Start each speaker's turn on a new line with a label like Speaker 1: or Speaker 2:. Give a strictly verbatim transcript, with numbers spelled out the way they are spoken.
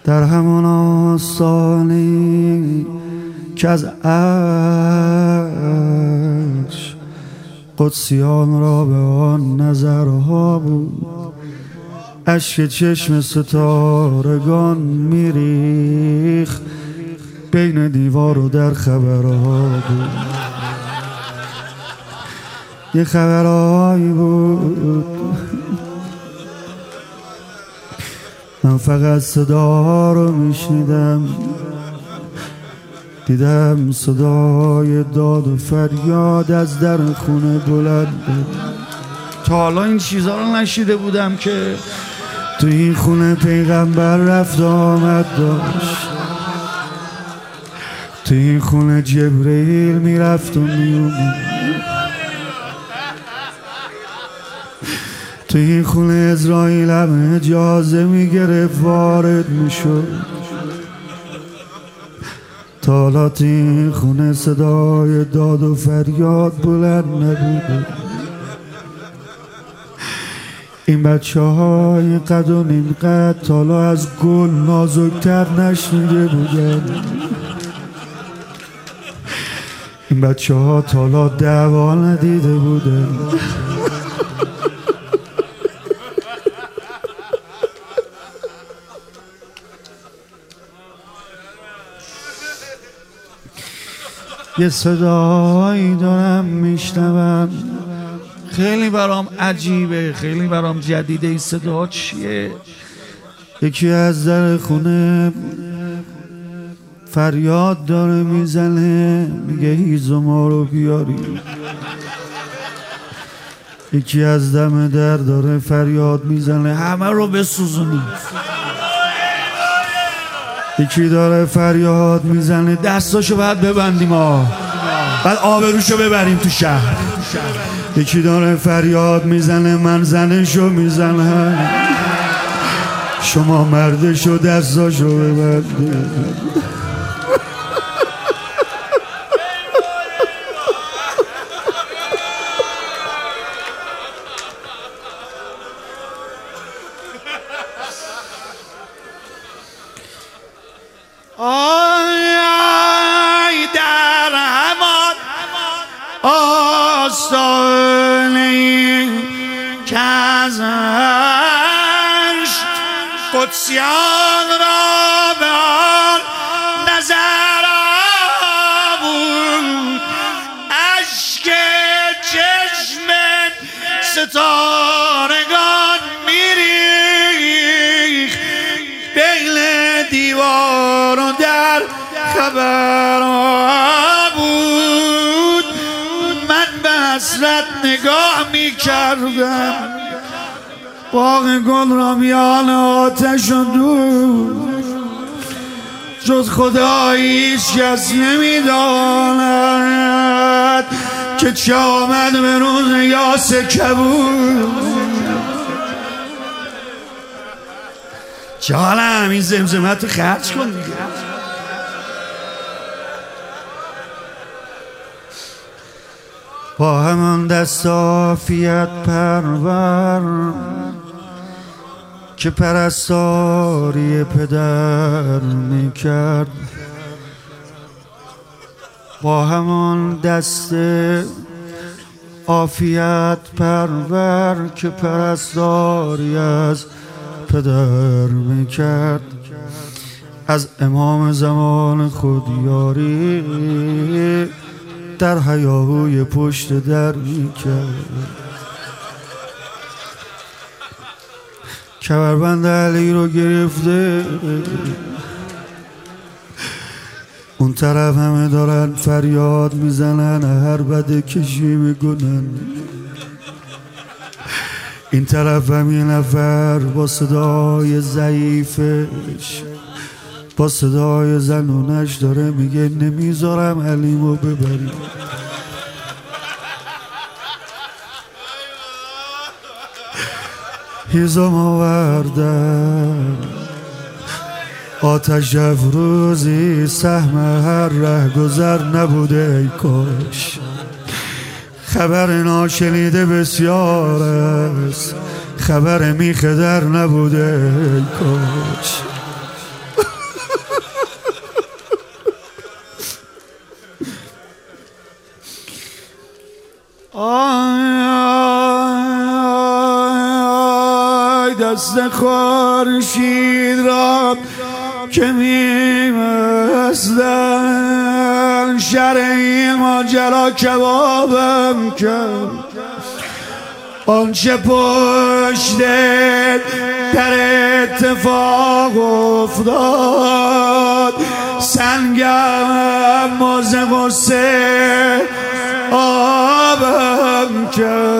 Speaker 1: در همان آستانی که از عرش قدسیان را به آن نظرها بود، اشک چشم ستارگان میریخ بین دیوار و در خبرها بود. یه خبرهایی بود من فقط صدا رو میشنیدم، دیدم صدای داد و فریاد از در خونه بلند بود. تا حالا این چیزا رو نشیده بودم که تو این خونه پیغمبر رفت آمد داشت، تو این خونه جبرئیل میرفت و میومد، تو این خونه اسرائیل هم اجازه میگرفت وارد میشد. تا حالا تو این خونه صدای داد و فریاد بلند نبوده. این بچه های قد و نیم قد تا حالا از گل نازکتر نشنیده بودن. این بچه ها تا حالا دعوا ندیده بودن. یه صدایی دارم میشنوم، خیلی برام عجیبه، خیلی برام جدیده. این صدا چیه؟ یکی از در خونه فریاد داره میزنه، میگه هیزوما رو بیاری. یکی از دم در داره فریاد میزنه همه رو بسوزونی. یکی داره فریاد میزنه دستاشو باید ببندیم ها، بعد آبروشو ببریم تو شهر. یکی داره فریاد میزنه من زنشو میزنم، شما مردشو دستاشو ببندیم. آی در همان آستانه‌ای که از عرش قدسیان را به آن نظرها بود، اشک چشم ستارگان میریخت بین دیوار و در خبرها بود. من به حسرت نگاه میکردم، باغ گل را میان آتش و دود، جز خدا هیچ کس نمیداند که چه آمد به روز یاس کبود. چه حالا همین زمزمت رو خرج کن دیگه. با همان دست عافیت پرور که پرستاری پدر میکرد، با همان دست عافیت پرور که پرستاری از پدر میکرد، از امام زمان خود یاری در هیاهوی پشت در میکرد. کمربند علی رو گرفته، اون طرف همه دارن فریاد میزنن، هر بده کشی میکنن. این طرف هم یه نفر با صدای ضعیفش، با صدای زنونش داره میگه نمیذارم علیمو ببری. هیزم آوردن آتش افروزی، سهم هر ره گذر نبوده ای کاش. خبر ناشنیده بسیار است، خبر میخ در نبوده ای کاش. دست خورشید را که می‌بستن شر این ماجرا کبابم کرد. آنچه پشت در اتفاق افتاد سنگم موز غصه آبم کرد.